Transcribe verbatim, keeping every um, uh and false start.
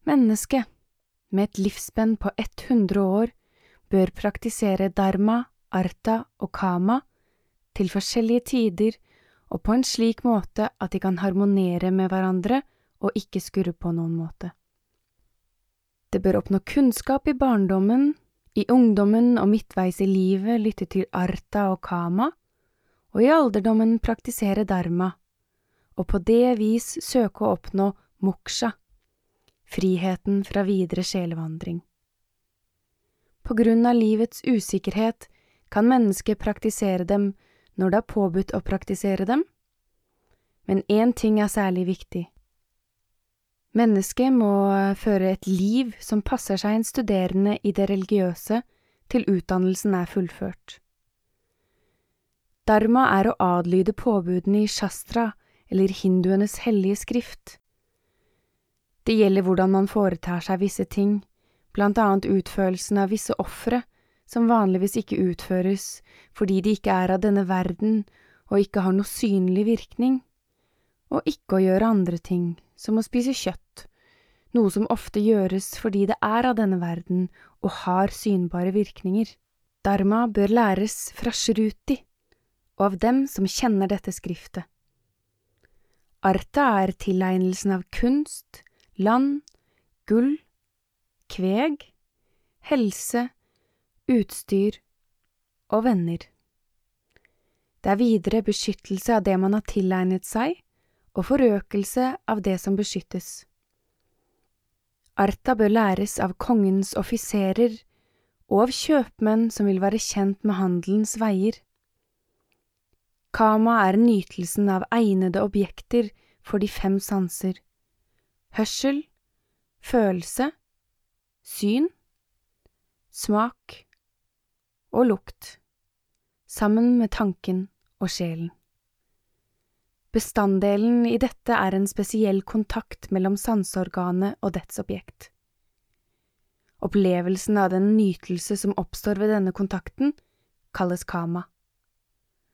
Mennesket, med et livsspenn på hundre år, bør praktisere dharma, artha og kama til forskjellige tider og på en slik måte at de kan harmonere med hverandre og ikke skurre på noen måte. Det bør oppnå kunnskap i barndommen, i ungdommen og midtveis i livet lytte til artha og kama, og i alderdommen praktisere dharma, og på det vis søke å oppnå moksha, friheten fra videre sjelevandring. På grunn av livets usikkerhet kan mennesket praktisere dem når det er påbudt å praktisere dem, men én ting er særlig viktig. Mennesket må føre et liv som passer seg en studerende i det religiøse til utdannelsen er fullført. Dharma er å adlyde påbudene i shastra eller hinduenes hellige skrift. Det gjelder hvordan man foretar seg visse ting, blant annet utførelsen av visse ofre, som vanligvis ikke utføres fordi de ikke er av denne verden og ikke har noe synlig virkning, og ikke å gjøre andre ting, som å spise kjøtt, noe som ofte gjøres fordi det er av denne verden og har synbare virkninger. Dharma bør læres fra shruti, og av dem som kjenner dette skriftet. Artha er tilegnelsen av kunst, land, gull, kveg, helse, utstyr og venner. Det er videre beskyttelse av det man har tilegnet seg, og forøkelse av det som beskyttes. Artha bør læres av kongens offiserer og av kjøpmenn som vil være kjent med handelens veier. Kama er nytelsen av egnede objekter for de fem sanser: hørsel, følelse, syn, smak og lukt, sammen med tanken og sjelen. Bestanddelen i dette er en spesiell kontakt mellom sanseorganet og dets objekt. Opplevelsen av den nytelse som oppstår ved denne kontakten kalles kama.